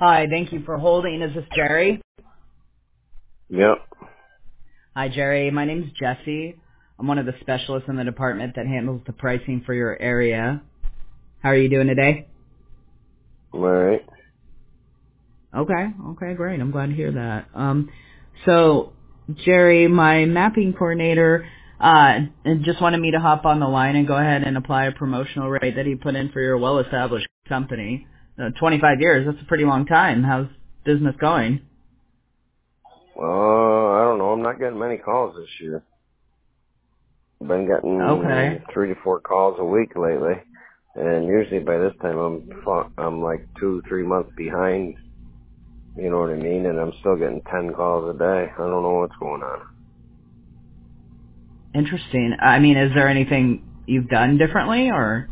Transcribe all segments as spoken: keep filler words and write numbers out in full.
Hi, thank you for holding. Is this Jerry? Yep. Hi, Jerry. My name's Jesse. I'm one of the specialists in the department that handles the pricing for your area. How are you doing today? All right. Okay, okay, great. I'm glad to hear that. Um, so, Jerry, my mapping coordinator, uh, just wanted me to hop on the line and go ahead and apply a promotional rate that he put in for your well-established company. Uh, twenty-five years, that's a pretty long time. How's business going? Well, I don't know. I'm not getting many calls this year. I've been Okay. getting three to four calls a week lately, and usually by this time I'm fu- I'm like two, three months behind. You know what I mean? And I'm still getting ten calls a day. I don't know what's going on. Interesting. I mean, is there anything you've done differently, or?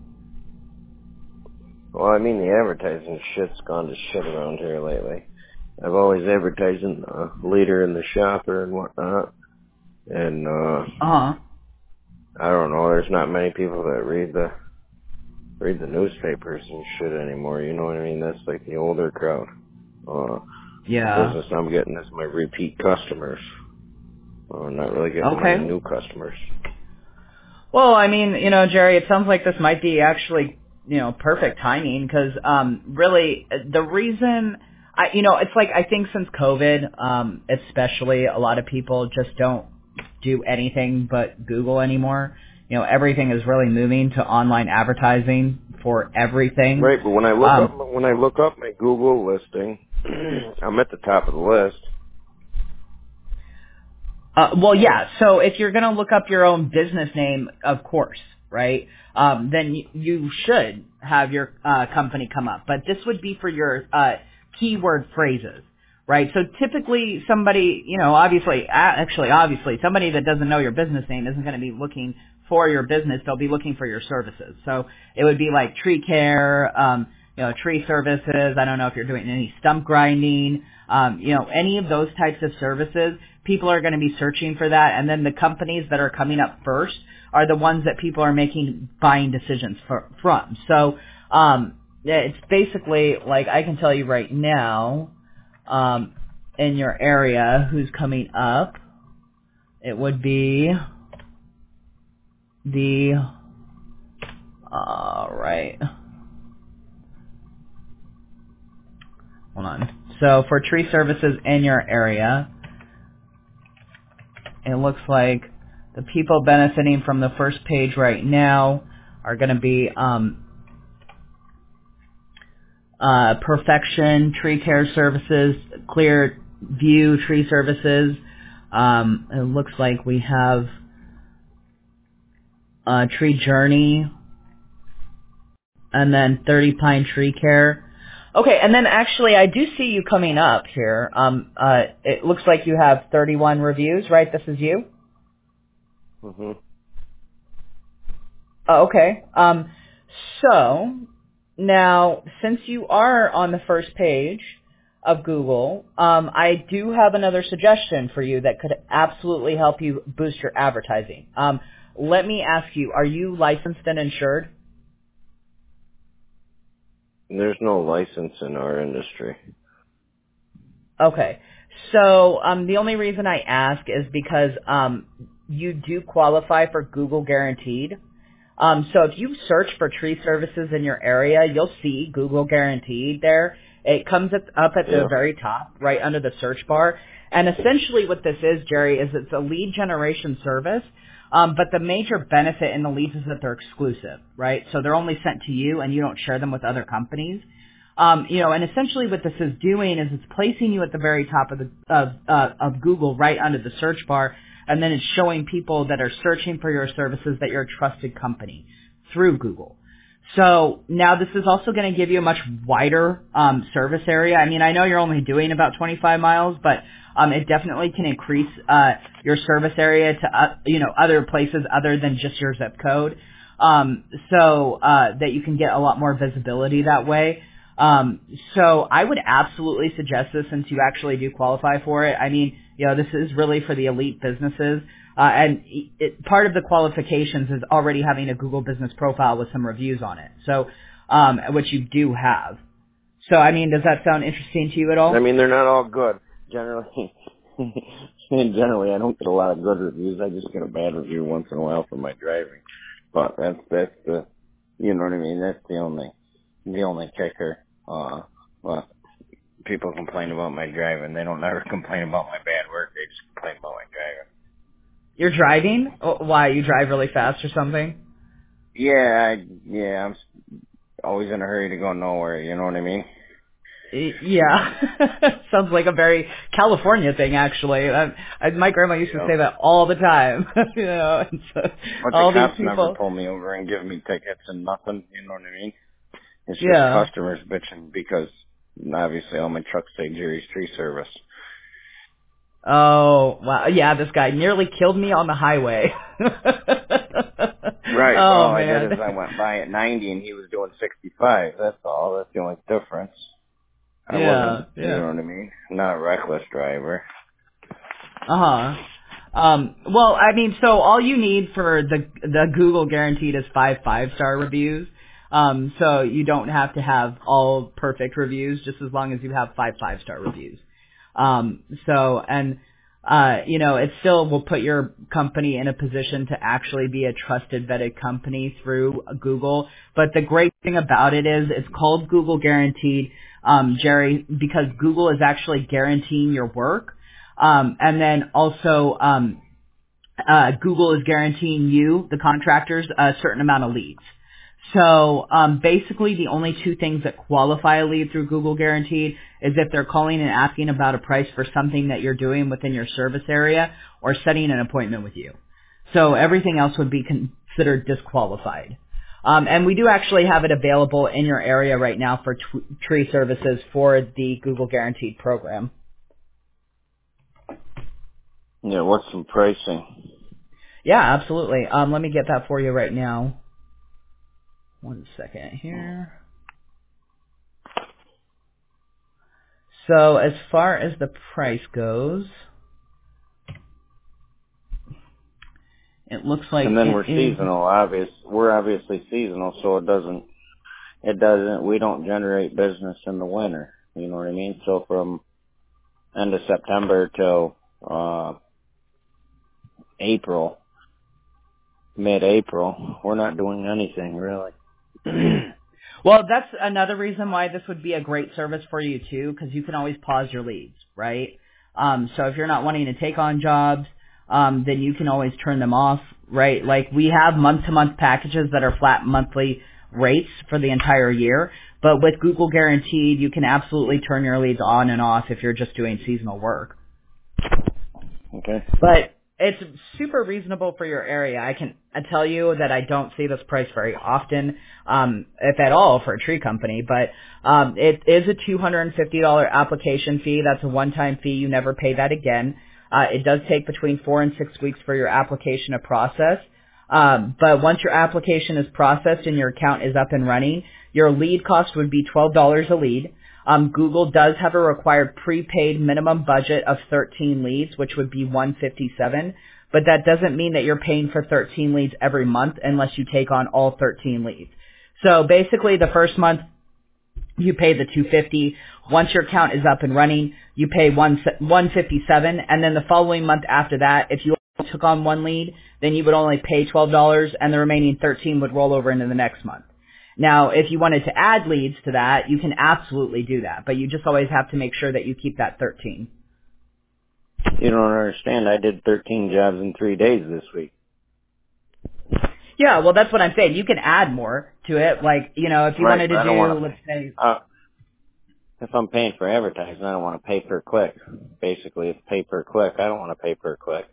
Well, I mean the advertising shit's gone to shit around here lately. I've always advertising the leader and the shopper and whatnot, and uh Uh-huh. I don't know. There's not many people that read the read the newspapers and shit anymore. You know what I mean? That's like the older crowd. Uh, the Yeah. business I'm getting is my repeat customers. Uh, I'm not really getting many Okay. new customers. Well, I mean, you know, Jerry, it sounds like this might be actually, you know, perfect timing because um, really the reason, I, you know, it's like I think since COVID, um, especially a lot of people just don't do anything but Google anymore. You know, everything is really moving to online advertising for everything. Right, but when I look up Um, when I look up my Google listing, I'm at the top of the list. Uh, well, yeah. So if you're going to look up your own business name, of course, right? Um, then y- you should have your uh, company come up. But this would be for your uh, keyword phrases, right? So typically, somebody, you know, obviously, a- actually, obviously, somebody that doesn't know your business name isn't going to be looking for your business. They'll be looking for your services. So it would be like tree care, um, you know, tree services. I don't know if you're doing any stump grinding, um, you know, any of those types of services. People are going to be searching for that, and then the companies that are coming up first are the ones that people are making buying decisions for, from. So um, it's basically like I can tell you right now um, in your area who's coming up. It would be the all right. Hold on. So for tree services in your area, it looks like the people benefiting from the first page right now are going to be um, uh, Perfection Tree Care Services, Clear View Tree Services. Um, it looks like we have uh, Tree Journey, and then thirty Pine Tree Care. Okay, and then actually I do see you coming up here. Um, uh, it looks like you have thirty-one reviews, right? This is you? hmm Oh, okay. Um, so now, since you are on the first page of Google, um, I do have another suggestion for you that could absolutely help you boost your advertising. Um, let me ask you: are you licensed and insured? There's no license in our industry. Okay. So um, the only reason I ask is because um, you do qualify for Google Guaranteed. Um, so if you search for tree services in your area, you'll see Google Guaranteed there. It comes at, up at the Yeah. very top, right under the search bar. And essentially what this is, Jerry, is it's a lead generation service. Um, but the major benefit in the leads is that they're exclusive, right? So they're only sent to you and you don't share them with other companies. Um, you know, and essentially what this is doing is it's placing you at the very top of the of uh, of Google, right under the search bar, and then it's showing people that are searching for your services that you're a trusted company through Google. So now this is also going to give you a much wider um, service area. I mean, I know you're only doing about twenty-five miles, but um, it definitely can increase uh, your service area to uh, you know other places other than just your zip code, um, so uh, that you can get a lot more visibility that way. Um, so I would absolutely suggest this since you actually do qualify for it. I mean, you know, this is really for the elite businesses. Uh, and it, part of the qualifications is already having a Google business profile with some reviews on it. So, um, which you do have. So, I mean, does that sound interesting to you at all? I mean, they're not all good. Generally, generally, I don't get a lot of good reviews. I just get a bad review once in a while for my driving. But that's that's the, you know what I mean. That's the only, the only kicker. Uh, well, people complain about my driving. They don't never complain about my bad work. They just complain about my driving. You're driving? Oh, why? You drive really fast or something? Yeah, I, yeah. I'm s- always in a hurry to go nowhere. You know what I mean? Yeah. Sounds like a very California thing, actually. I, I, my grandma used to Yep. say that all the time. you know, and so But the all these cops never people. pull me over and give me tickets and nothing. You know what I mean? It's just Yeah. customers bitching because obviously all my trucks say Jerry's Tree Service. Oh, wow. Yeah, this guy nearly killed me on the highway. Right. Well, oh, all I did man. is I went by at ninety and he was doing sixty-five. That's all. That's the only difference. I Yeah, wasn't, you yeah. know what I mean? Not a reckless driver. Uh-huh. Um, well, I mean, so all you need for the the Google guaranteed is five five-star reviews. Um, so you don't have to have all perfect reviews, just as long as you have five five-star reviews. Um, so, and, uh, you know, it still will put your company in a position to actually be a trusted, vetted company through Google. But the great thing about it is it's called Google Guaranteed, um, Jerry, because Google is actually guaranteeing your work. Um, and then also, um, uh, Google is guaranteeing you, the contractors, a certain amount of leads. So um, basically, the only two things that qualify a lead through Google Guaranteed is if they're calling and asking about a price for something that you're doing within your service area or setting an appointment with you. So everything else would be considered disqualified. Um, and we do actually have it available in your area right now for t- tree services for the Google Guaranteed program. Yeah, what's some pricing? Yeah, absolutely. Um, let me get that for you right now. One second here. So as far as the price goes, it looks like And then it we're is. seasonal, obvious. We're obviously seasonal, so it doesn't, it doesn't, we don't generate business in the winter. You know what I mean? So from end of September till, uh, April, mid-April, we're not doing anything really. Well, that's another reason why this would be a great service for you too, because you can always pause your leads, right? Um, so if you're not wanting to take on jobs, um, then you can always turn them off, right? Like we have month-to-month packages that are flat monthly rates for the entire year, but with Google Guaranteed, you can absolutely turn your leads on and off if you're just doing seasonal work. Okay. But it's super reasonable for your area. I can I tell you that I don't see this price very often, um, if at all, for a tree company. But um, it is a two hundred fifty dollars application fee. That's a one-time fee. You never pay that again. Uh, it does take between four and six weeks for your application to process. Um, but once your application is processed and your account is up and running, your lead cost would be twelve dollars a lead. Um, Google does have a required prepaid minimum budget of thirteen leads, which would be one hundred fifty-seven dollars. But that doesn't mean that you're paying for thirteen leads every month unless you take on all thirteen leads. So basically, the first month you pay the two hundred fifty dollars. Once your account is up and running, you pay one hundred fifty-seven dollars. And then the following month after that, if you only took on one lead, then you would only pay twelve dollars, and the remaining thirteen would roll over into the next month. Now, if you wanted to add leads to that, you can absolutely do that, but you just always have to make sure that you keep that thirteen. You don't understand. I did thirteen jobs in three days this week. Yeah, well, that's what I'm saying. You can add more to it. Like, you know, if you Right, wanted but to I don't do, want let's say, to, uh, if I'm paying for advertising, I don't want to pay per click. Basically, it's pay per click. I don't want to pay per click.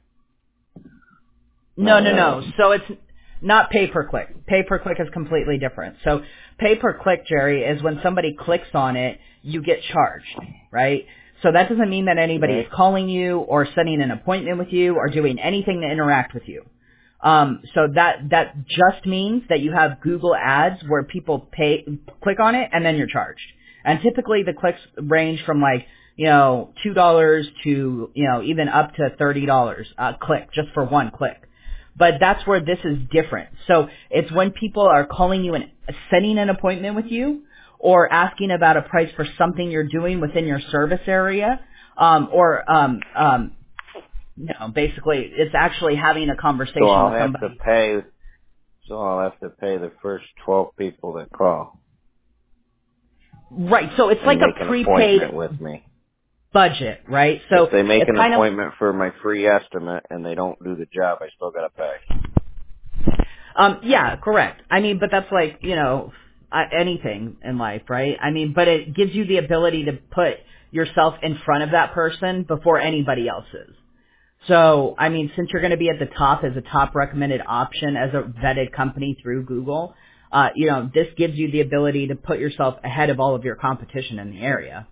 no, Not no, no. really. So it's not pay per click. Pay per click is completely different. So pay per click, Jerry, is when somebody clicks on it, you get charged, right? So that doesn't mean that anybody is Right. calling you or setting an appointment with you or doing anything to interact with you. Um, so that that just means that you have Google Ads where people pay, click on it, and then you're charged. And typically the clicks range from like, you know, two dollars to, you know, even up to thirty dollars a click just for one click. But that's where this is different. So it's when people are calling you and setting an appointment with you, or asking about a price for something you're doing within your service area, um, or um, um, you know, basically it's actually having a conversation So I'll with have somebody. to pay. So I'll have to pay the first twelve people that call Right. So it's and like make a an prepaid appointment with me. budget, right? So If they make it's an kind of appointment for my free estimate and they don't do the job, I still gotta pay. Um, yeah, correct. I mean, but that's like, you know, uh, anything in life, right? I mean, but it gives you the ability to put yourself in front of that person before anybody else is. So, I mean, since you're going to be at the top as a top recommended option as a vetted company through Google, uh, you know, this gives you the ability to put yourself ahead of all of your competition in the area.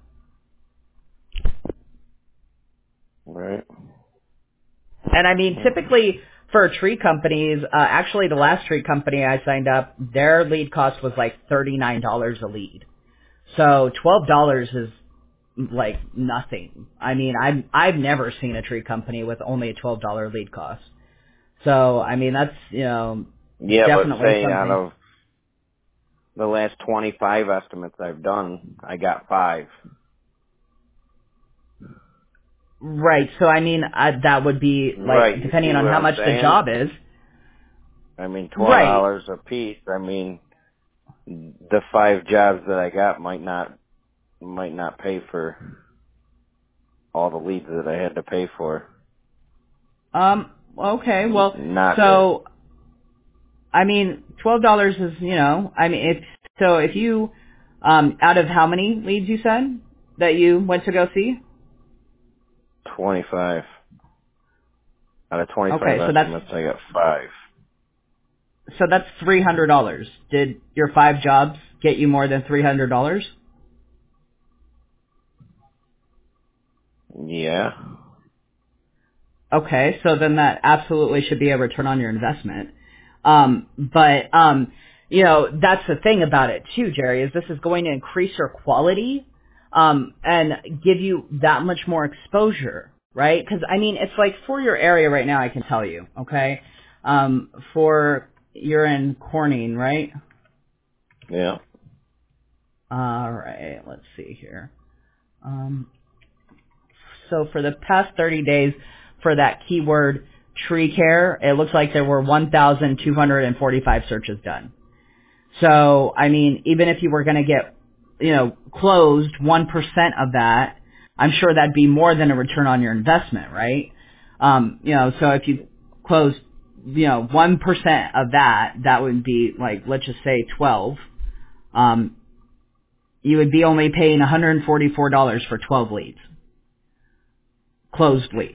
Right. And I mean, typically for tree companies, uh, actually the last tree company I signed up, their lead cost was like thirty-nine dollars a lead. So twelve dollars is like nothing. I mean, I've, I've never seen a tree company with only a twelve dollars lead cost. So, I mean, that's, you know, Yeah, but definitely say out something. of the last twenty-five estimates I've done, I got five. Right. So, I mean, I, that would be Right, like, you depending see on what how I'm much the saying? job is. I mean, twelve Right. dollars a piece. I mean, the five jobs that I got might not might not pay for all the leads that I had to pay for. Um, okay. Well, Not good. so, I mean, twelve dollars is, you know, I mean, if, so if you, um, out of how many leads you said that you went to go see? twenty-five. Out of twenty-five Okay, so that's, estimates, I got five. so that's three hundred dollars. Did your five jobs get you more than three hundred dollars? Yeah. Okay, so then that absolutely should be a return on your investment. Um, but, um, you know, that's the thing about it too, Jerry, is this is going to increase your quality, um, and give you that much more exposure, right? Because, I mean, it's like for your area right now, I can tell you, okay? Um, for, you're in Corning, right? Yeah. All right, let's see here. Um, so for the past thirty days, for that keyword tree care, it looks like there were one thousand two hundred forty-five searches done. So, I mean, even if you were going to get, you know, closed one percent of that, I'm sure that'd be more than a return on your investment, right? Um, you know, so if you close, you know, one percent of that, that would be like, let's just say twelve. Um, you would be only paying one hundred forty-four dollars for twelve leads, closed leads.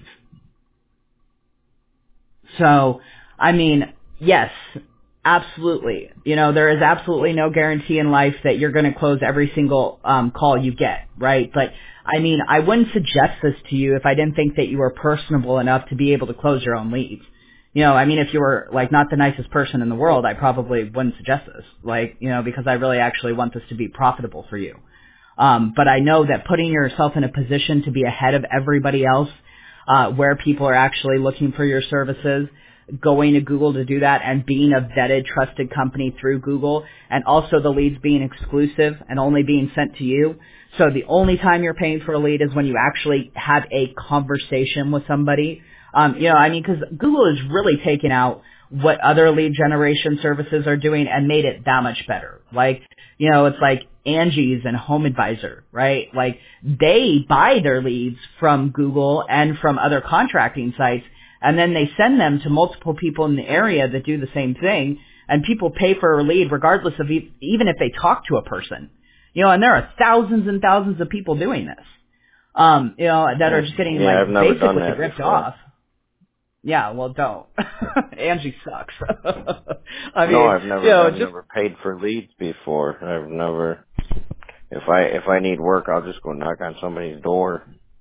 So, I mean, yes, absolutely. You know, there is absolutely no guarantee in life that you're going to close every single um, call you get, right? But, I mean, I wouldn't suggest this to you if I didn't think that you were personable enough to be able to close your own leads. You know, I mean, if you were, like, not the nicest person in the world, I probably wouldn't suggest this. Like, you know, because I really actually want this to be profitable for you. Um, but I know that putting yourself in a position to be ahead of everybody else, uh, where people are actually looking for your services, going to Google to do that, and being a vetted, trusted company through Google, and also the leads being exclusive and only being sent to you. So the only time you're paying for a lead is when you actually have a conversation with somebody. Um, you know, I mean, because Google has really taken out what other lead generation services are doing and made it that much better. Like, you know, it's like Angie's and Home Advisor, right? Like, they buy their leads from Google and from other contracting sites, and then they send them to multiple people in the area that do the same thing, and people pay for a lead regardless of e- even if they talk to a person. You know, and there are thousands and thousands of people doing this, um, you know, that are just getting, Yeah, I've like, never done basically that ripped before. off. Yeah, well, don't. Angie sucks. I No, mean, I've you never know, I've just never paid for leads before. I've never if I if I need work I'll just go knock on somebody's door.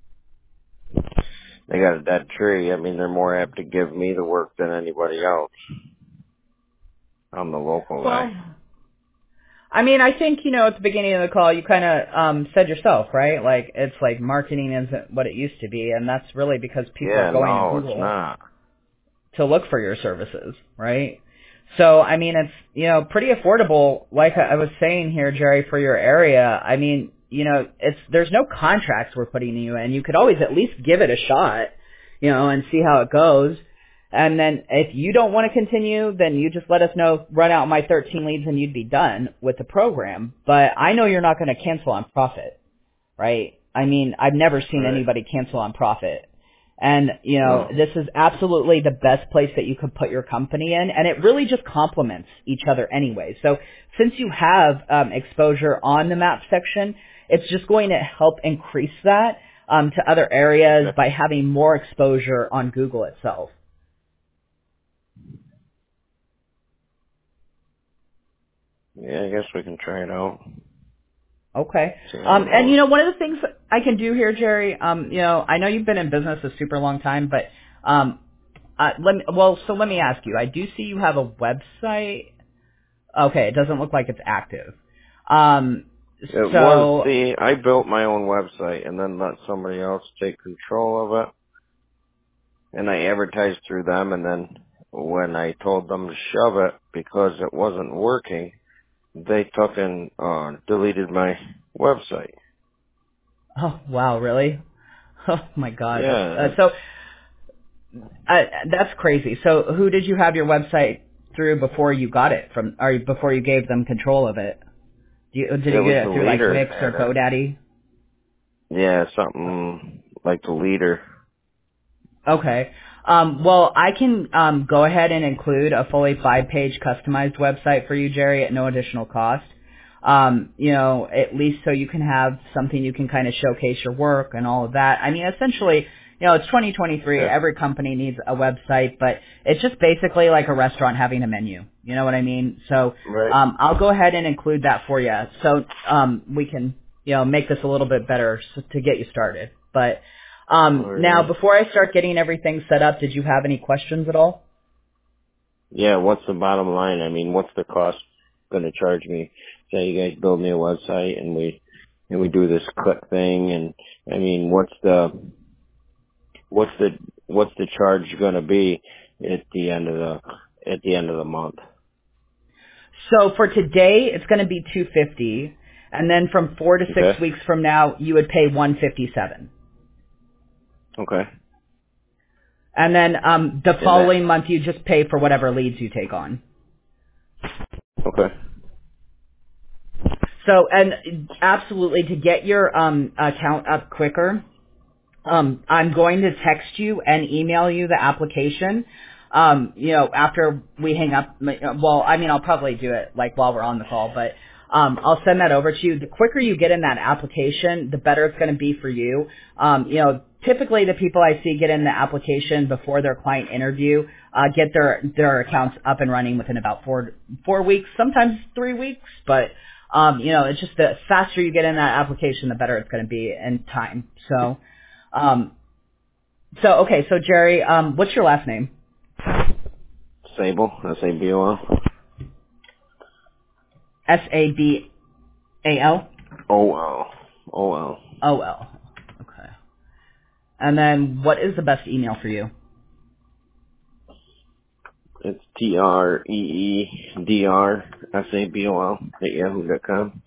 They got a dead tree. I mean, they're more apt to give me the work than anybody else. I'm the local guy. well, I mean, I think, you know, at the beginning of the call, you kind of um, said yourself, right? Like, it's like marketing isn't what it used to be, and that's really because people are Yeah, going to no, it's Google not. to look for your services, right? So, I mean, it's, you know, pretty affordable, like I was saying here, Jerry, for your area. I mean, you know, it's, there's no contracts we're putting you in. You could always at least give it a shot, you know, and see how it goes. And then if you don't want to continue, then you just let us know, run out my thirteen leads, and you'd be done with the program. But I know you're not going to cancel on profit, right? I mean, I've never seen Right. anybody cancel on profit. And, you know, No. this is absolutely the best place that you could put your company in, and it really just complements each other anyway. So since you have um, exposure on the map section, it's just going to help increase that um, to other areas by having more exposure on Google itself. Yeah, I guess we can try it out. Okay. See how Um, it and goes. you know, one of the things I can do here, Jerry, um, you know, I know you've been in business a super long time, but um, uh, let me, well, so let me ask you. I do see you have a website. Okay, it doesn't look like it's active. Um, It was, so, see, I built my own website and then let somebody else take control of it. And I advertised through them, and then when I told them to shove it because it wasn't working, they took and uh, deleted my website. oh wow, really? Oh my God, that's Yeah, uh, so uh, that's crazy. So, who did you have your website through before you got it from, or before you gave them control of it? Do you, did it you was get the it through like leader Wix or had it. GoDaddy? Yeah, something like the leader. Okay. Um, well, I can um, go ahead and include a fully five-page customized website for you, Jerry, at no additional cost. Um, you know, at least so you can have something you can kind of showcase your work and all of that. I mean, essentially, you know, it's twenty twenty-three. Yeah. Every company needs a website, but it's just basically like a restaurant having a menu. You know what I mean? So Right. um, I'll go ahead and include that for you, so um, we can, you know, make this a little bit better s to get you started. But um, now, Alright. before I start getting everything set up, did you have any questions at all? Yeah, what's the bottom line? I mean, what's the cost going to charge me? Say you guys build me a website and we and we do this click thing, and I mean, what's the what's the what's the charge going to be at the end of the at the end of the month? So for today, it's going to be two hundred fifty dollars, and then from four to six Okay. weeks from now, you would pay one hundred fifty-seven dollars. Okay. And then um, the And that. following month, you just pay for whatever leads you take on. Okay. So, and absolutely, to get your um, account up quicker, um, I'm going to text you and email you the application. Um, you know, after we hang up. Well, I mean, I'll probably do it like while we're on the call, but um, I'll send that over to you. The quicker you get in that application, the better it's going to be for you. Um, you know, typically the people I see get in the application before their client interview uh, get their their accounts up and running within about four four weeks, sometimes three weeks, but. Um, you know, it's just the faster you get in that application, the better it's going to be in time. So, um, so okay, so Jerry, um, what's your last name? Sable. S A B O L. S A B A L O L. O L. O L. Okay. And then what is the best email for you? It's T R E E D R S A B O L at yahoo dot com.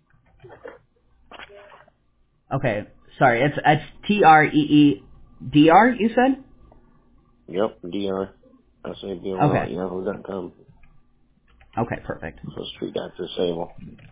Okay, sorry, it's it's T R E E D R. You said? Yep, D R S A B O L at Okay. yahoo dot com. Okay, perfect. So Street Doctor Sable.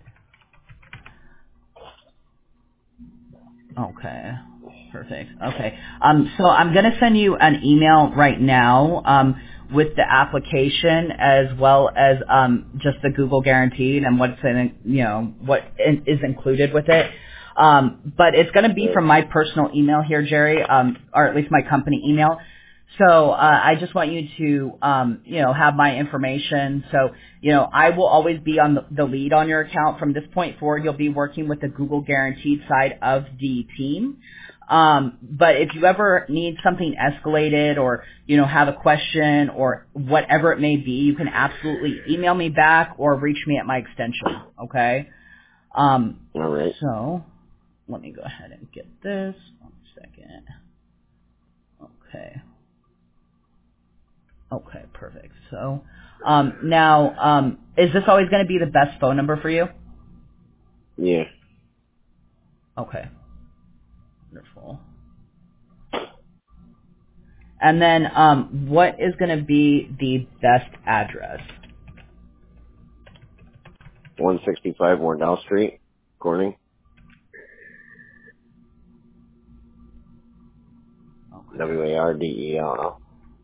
Okay. Perfect. Okay. Um, so I'm going to send you an email right now um, with the application as well as um, just the Google Guaranteed and what's in, you know, what in, is included with it. Um, but it's going to be Right. from my personal email here, Jerry, um, or at least my company email. So uh, I just want you to, um, you know, have my information. So, you know, I will always be on the, the lead on your account. From this point forward, you'll be working with the Google Guaranteed side of the team. Um, but if you ever need something escalated or, you know, have a question or whatever it may be, you can absolutely email me back or reach me at my extension. Okay. Um, All right. so let me go ahead and get this. One second. Okay. Okay, perfect. So, Um, now, um, is this always going to be the best phone number for you? Yeah. Okay. Wonderful. And then, um, what is going to be the best address? one sixty-five Wardell Street, Corning. Okay. W A R D E L L.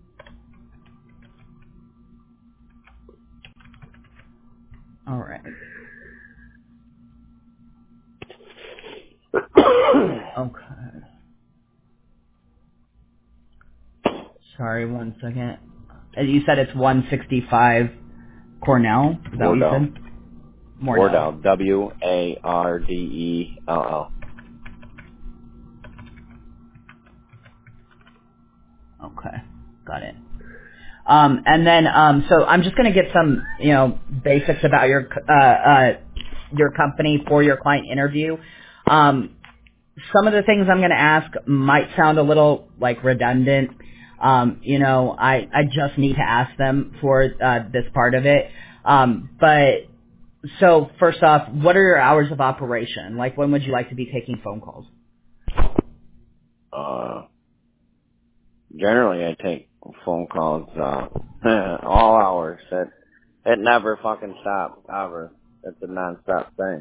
All right. Okay. Sorry, one second. Uh, You said it's one sixty-five Cornell? Is that what you Wardell. said? Mordell. Wardell. W A R D E L L. Okay. Got it. Um, and then, um, so I'm just going to get some, you know, basics about your, uh, uh, your company for your client interview. Um, some of the things I'm going to ask might sound a little like redundant. Um, you know, I, I just need to ask them for, uh, this part of it. Um, but so first off, what are your hours of operation? Like, when would you like to be taking phone calls? Uh, generally I take phone calls, uh, all hours. It, it never fucking stops, ever. It's a non-stop thing.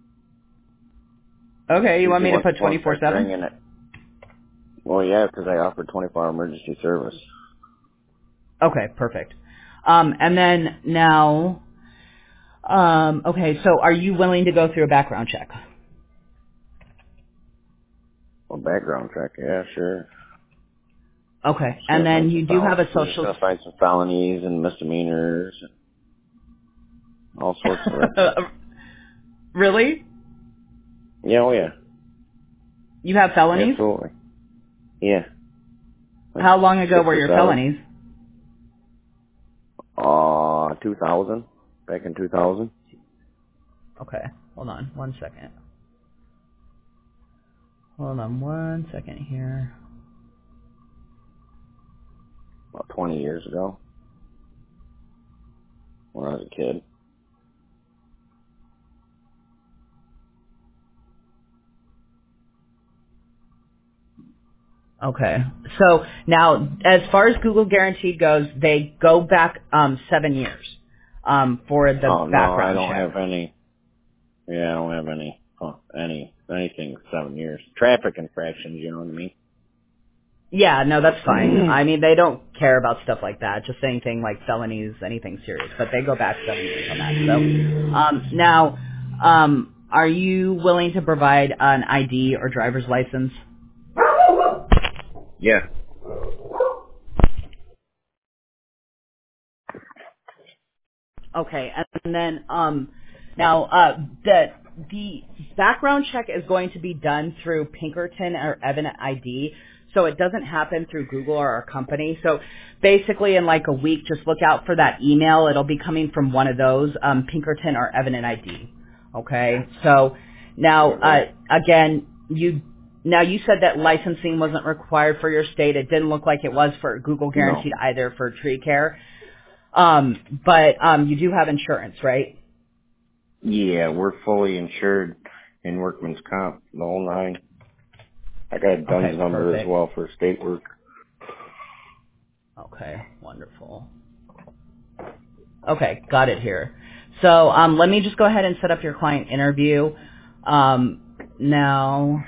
Okay, you want Usually me to once put the phone twenty-four starts seven? ringing it. Well, yeah, because I offer twenty-four hour emergency service. Okay, perfect. Um, and then now, um, okay, so are you willing to go through a background check? Well, background check, yeah, sure. Okay, Just and gonna then find you some do fel- have a You're just social. gonna find some felonies and misdemeanors, and all sorts of it. Really? Yeah, oh yeah, You have felonies? absolutely. Yeah, like How long ago six were or your seven. felonies? Uh, two thousand, back in two thousand. Okay, hold on one second. Hold on one second here. About twenty years ago, when I was a kid. Okay. So now, as far as Google Guaranteed goes, they go back um, seven years um, for the Oh no, I background don't check. have any. Yeah, I don't have any. Oh, any anything seven years. Traffic infractions, you know what I mean? Yeah, no, that's fine. I mean, they don't care about stuff like that. Just anything like felonies, anything serious. But they go back seven years on that. So um, now, um, are you willing to provide an I D or driver's license? Yeah. Okay, and then um, now uh, the the background check is going to be done through Pinkerton or Evident I D, so it doesn't happen through Google or our company. So basically, in like a week, just look out for that email. It'll be coming from one of those, um, Pinkerton or Evident I D. Okay, so now uh, Okay. again, you now you said that licensing wasn't required for your state. It didn't look like it was for Google No. Guaranteed either for tree care. Um, but um, you do have insurance, right? Yeah, we're fully insured in workman's comp, the whole nine. I got a D U N S Okay, number as perfect. well for state work. Okay, wonderful. Okay, got it here. So um, let me just go ahead and set up your client interview. Um, now,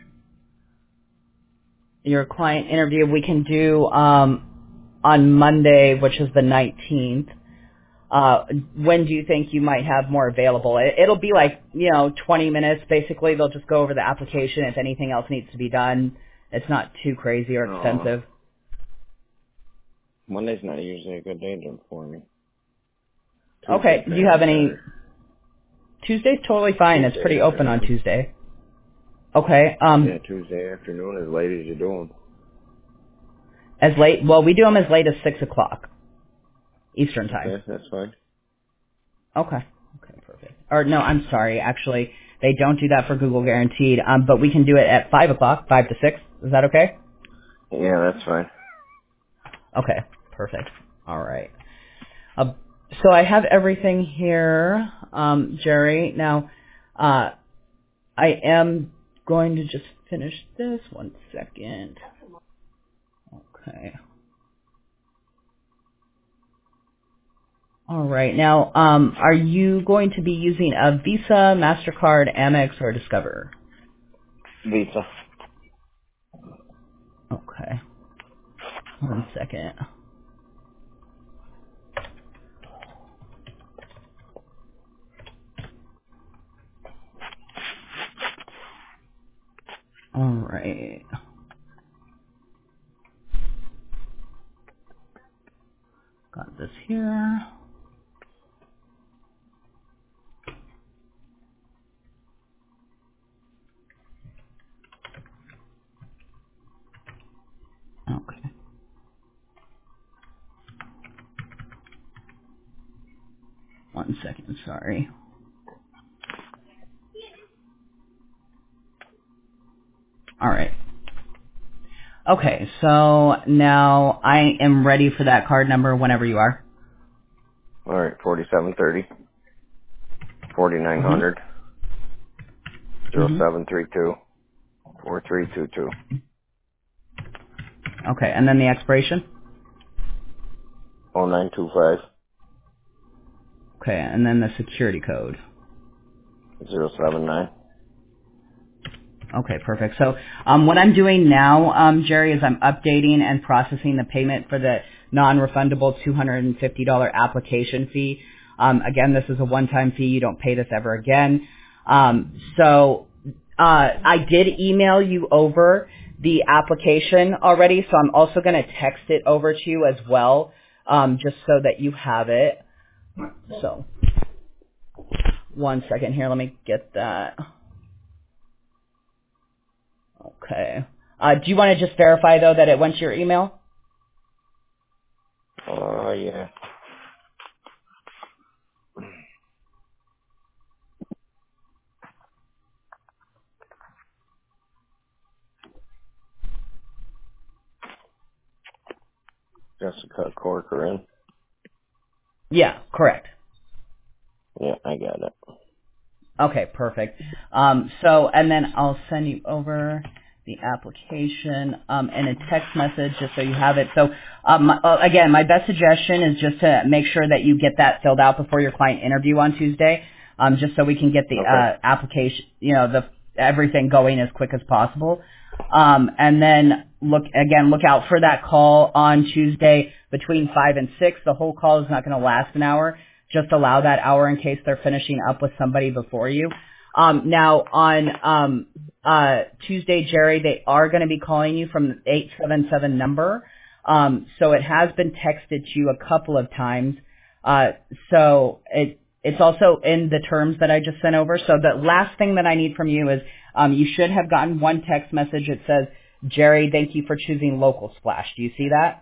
your client interview we can do um, on Monday, which is the nineteenth. Uh, when do you think you might have more available? It, it'll be like, you know, twenty minutes. Basically, they'll just go over the application. If anything else needs to be done, it's not too crazy or Uh, extensive. Monday's not usually a good day to for me. Okay. Tuesday Do you might have be any? better. Tuesday's totally fine. It's Tuesday pretty open on afternoon. Tuesday. Okay. Yeah, Um, Tuesday afternoon as late as you're doing. as late. Well, we do them as late as six o'clock Eastern time. Okay, that's fine. Okay. Okay. Perfect. Or no, I'm sorry. Actually, they don't do that for Google Guaranteed. Um, but we can do it at five o'clock, five to six. Is that okay? Yeah, that's fine. Okay. Perfect. All right. Uh, So I have everything here, um, Jerry. Now, uh, I am going to just finish this. One second. Okay. All right. Now, um, are you going to be using a Visa, MasterCard, Amex, or Discover? Visa. Okay. One second. All right. Got this here. Okay. One second. Sorry. All right. Okay. So now I am ready for that card number whenever you are. All right, forty-seven thirty, forty-nine hundred, Mm-hmm. zero Mm-hmm. seven three two, four three two two, Okay. And then the expiration. oh nine two five, Okay. And then the security code. zero seven nine. Okay, perfect. So um, what I'm doing now, um, Jerry, is I'm updating and processing the payment for the non-refundable two hundred fifty dollars application fee. Um, again, this is a one-time fee. You don't pay this ever again. Um, so uh, I did email you over the application already, so I'm also going to text it over to you as well, um, just so that you have it. So one second here. Let me get that. Okay. Uh, do you want to just verify, though, that it went to your email? Oh, uh, yeah. Jessica Corcoran. Yeah, correct. Yeah, I got it. Okay, perfect. Um, so, and then I'll send you over the application um, and a text message just so you have it. So, um, uh, again, my best suggestion is just to make sure that you get that filled out before your client interview on Tuesday, um, just so we can get the Okay. uh, application, you know, the everything going as quick as possible. Um, and then look again, look out for that call on Tuesday between five and six. The whole call is not going to last an hour. Just allow that hour in case they're finishing up with somebody before you. Um, now on um, uh, Tuesday, Jerry, they are going to be calling you from the eight seven seven number. Um, so it has been texted to you a couple of times. Uh, so it it's also in the terms that I just sent over. So the last thing that I need from you is um, you should have gotten one text message that says, Jerry, thank you for choosing Local Splash. Do you see that?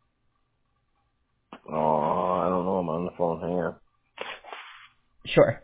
Oh, I don't know. I'm on the phone. Hang on. Sure.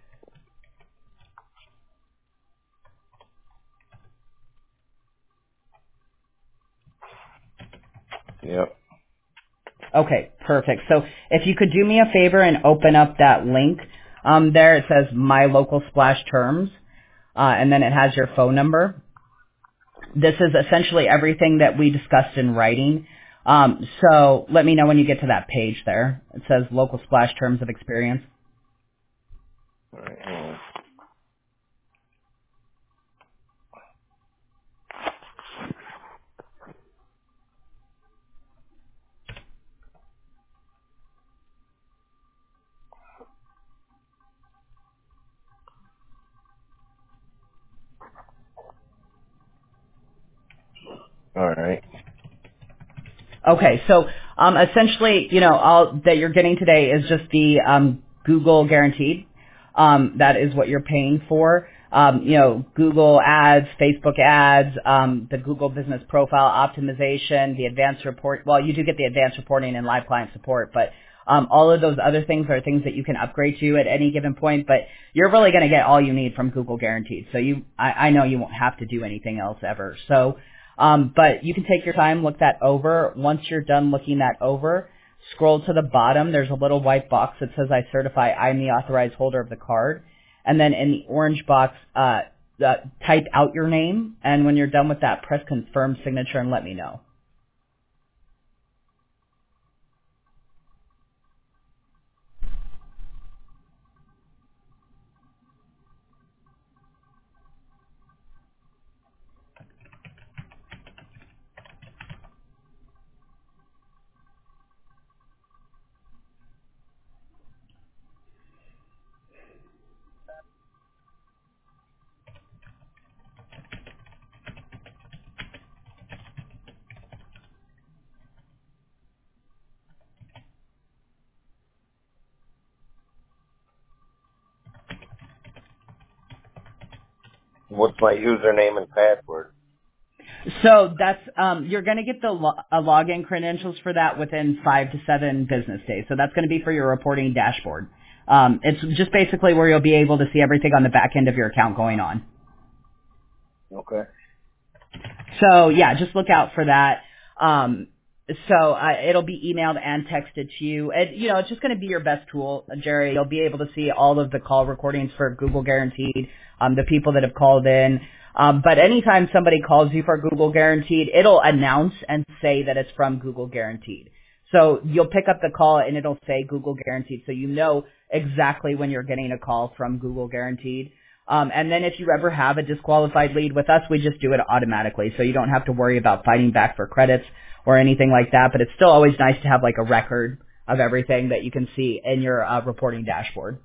Yep. Okay, perfect. So if you could do me a favor and open up that link, um, there it says My Local Splash Terms, uh, and then it has your phone number. This is essentially everything that we discussed in writing. Um, so let me know when you get to that page there. It says Local Splash Terms of Experience. All right, hang on. All right. Okay, so um, essentially, you know, all that you're getting today is just the um, Google Guaranteed. Um, that is what you're paying for. Um, you know, Google ads, Facebook ads, um, the Google Business Profile optimization, the advanced report. Well, you do get the advanced reporting and live client support, but um, all of those other things are things that you can upgrade to at any given point. But you're really going to get all you need from Google Guaranteed. So you, I, I know you won't have to do anything else ever. So. Um, but you can take your time, look that over. Once you're done looking that over, scroll to the bottom. There's a little white box that says I certify I'm the authorized holder of the card. And then in the orange box, uh, uh, type out your name. And when you're done with that, press confirm signature and let me know. What's my username and password? So that's um, you're going to get the lo- uh, login credentials for that within five to seven business days. So that's going to be for your reporting dashboard. Um, it's just basically where you'll be able to see everything on the back end of your account going on. Okay. So yeah, just look out for that. Um, so uh, it'll be emailed and texted to you. And, you know, it's just going to be your best tool, Jerry. You'll be able to see all of the call recordings for Google Guaranteed, um, the people that have called in. Um, but anytime somebody calls you for Google Guaranteed, it'll announce and say that it's from Google Guaranteed. So you'll pick up the call and it'll say Google Guaranteed, so you know exactly when you're getting a call from Google Guaranteed. Um, and then if you ever have a disqualified lead with us, we just do it automatically, so you don't have to worry about fighting back for credits or anything like that. But it's still always nice to have like a record of everything that you can see in your uh, reporting dashboard.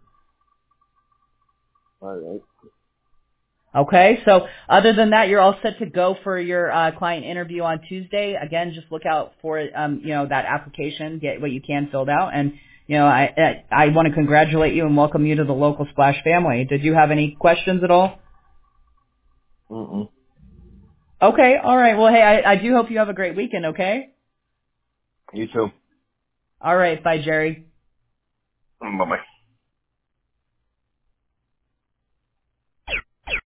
All right. Okay, so other than that, you're all set to go for your uh, client interview on Tuesday. Again, just look out for um, you know, that application, get what you can filled out, and you know, I I, I want to congratulate you and welcome you to the Local Splash family. Did you have any questions at all? Mm-mm. Okay, all right. Well, hey, I, I do hope you have a great weekend. Okay. You too. All right. Bye, Jerry. Bye bye.